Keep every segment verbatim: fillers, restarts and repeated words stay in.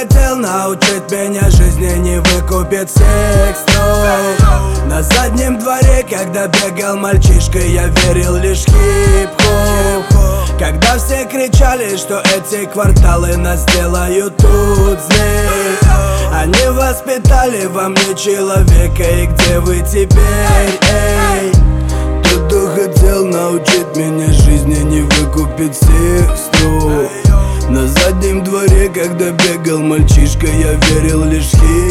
хотел научить меня жизни, не выкупит всех снов. На заднем дворе, когда бегал мальчишкой, я верил лишь хип-хоп. Когда все кричали, что эти кварталы нас сделают тут злей, они воспитали во мне человека, и где вы теперь, эй? Тот, кто хотел научить меня жизни, не выкупит всех строк. На заднем дворе, когда бегал мальчишка, я верил лишь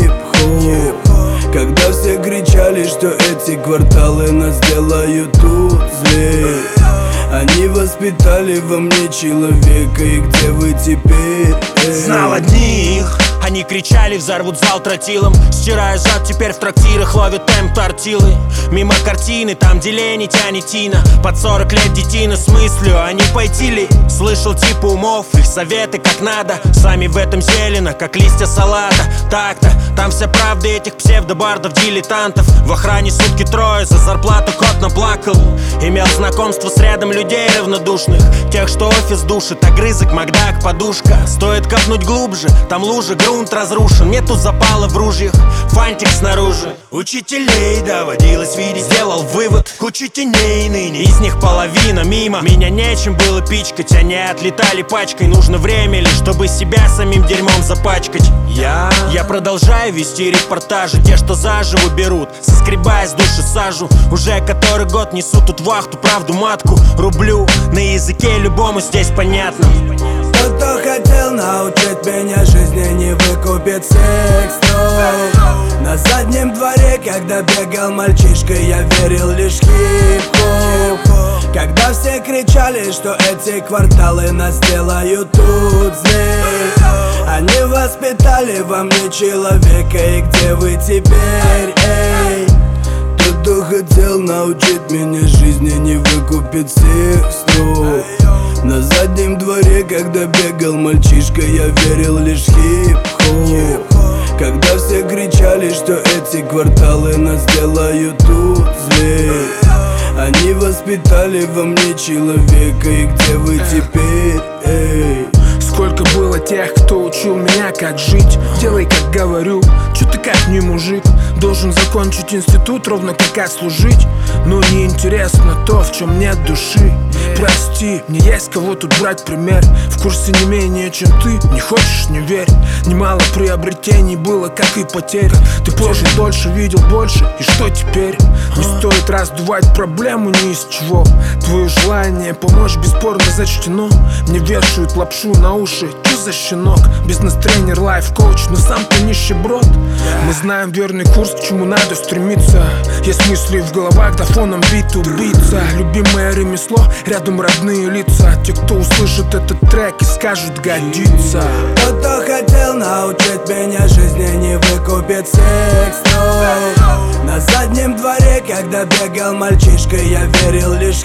хип-хоп. Когда все кричали, что эти кварталы нас сделают тут злей, они воспитали во мне человека, и где вы теперь, эй? Знал одних, они кричали, взорвут зал тротилом. Стирая зад, теперь в трактирах ловят темп тортилы. Мимо картины, там деление тянет тина. Под сорок лет детина с мыслью, а не пойти ли? Слышал типа умов, их советы как надо. Сами в этом зелено, как листья салата. Так-то, там вся правда этих псевдобардов, дилетантов. В охране сутки трое, за зарплату кот наплакал. Имел знакомство с рядом людей равнодушных, тех, что офис душит, огрызок, Макдак, подушка. Стоит копнуть глубже, там лужа, грунт разрушен. Нету запала в ружьях, фантик снаружи. Учителей доводилось видеть, сделал вывод, куча теней ныне, из них половина мимо. Меня нечем было пичкать, они отлетали пачкой. Нужно время лишь, чтобы себя самим дерьмом запачкать. Я, я продолжаю вести репортажи, те, что заживо берут, соскребая с души сажу. Уже который год несу тут вахту, правду матку рублю. На языке любому здесь понятно. Тот, кто хотел научить меня жизни, не выкупит всех строк. На заднем дворе, когда бегал мальчишкой, я верил лишь хип-хоп. Когда все кричали, что эти кварталы нас сделают тут злей, они воспитали во мне человека, и где вы теперь, эй? Тот, кто хотел научить меня жизни, не выкупит всех строк. На заднем дворе, когда бегал мальчишка, я верил лишь хип-хоп. Когда все кричали, что эти кварталы нас сделают тут злей, они воспитали во мне человека, и где вы теперь, эй? Сколько было тех, кто учил меня, как жить. Делай, как говорю, чё ты как не мужик. Должен закончить институт, ровно как отслужить. Но неинтересно то, в чем нет души. Прости, мне есть кого тут брать пример. В курсе не менее, чем ты, не хочешь, не верь. Немало приобретений было, как и потерь. Ты прожил дольше, видел больше, и что теперь? Не стоит раздувать проблему ни из чего. Твое желание помочь бесспорно зачтено. Мне вешают лапшу на уши, чё за щенок? Бизнес-тренер, лайф-коуч, но сам-то нищеброд. Мы знаем верный курс, к чему надо стремиться. Есть мысли в головах, да фоном бит убийца. Любимое ремесло, рядом родные лица. Те, кто услышит этот трек и скажут годится. Тот, кто хотел научить меня жизни, не выкупит всех снов. На заднем дворе, когда бегал мальчишкой, я верил лишь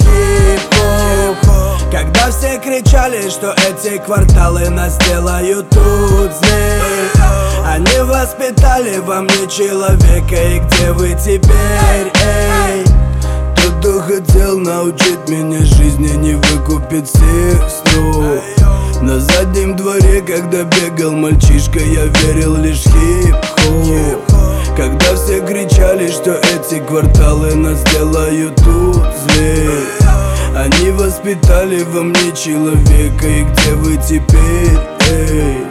хип-хоп. Когда все кричали, что эти кварталы нас сделают тут злей, они воспитали во мне человека, и где вы теперь, эй? Тот, кто хотел научить меня жизни, не выкупит всех строк. На заднем дворе, когда бегал мальчишка, я верил лишь хип-хоп. Когда все кричали, что эти кварталы нас сделают тут злей, они воспитали во мне человека, и где вы теперь, эй?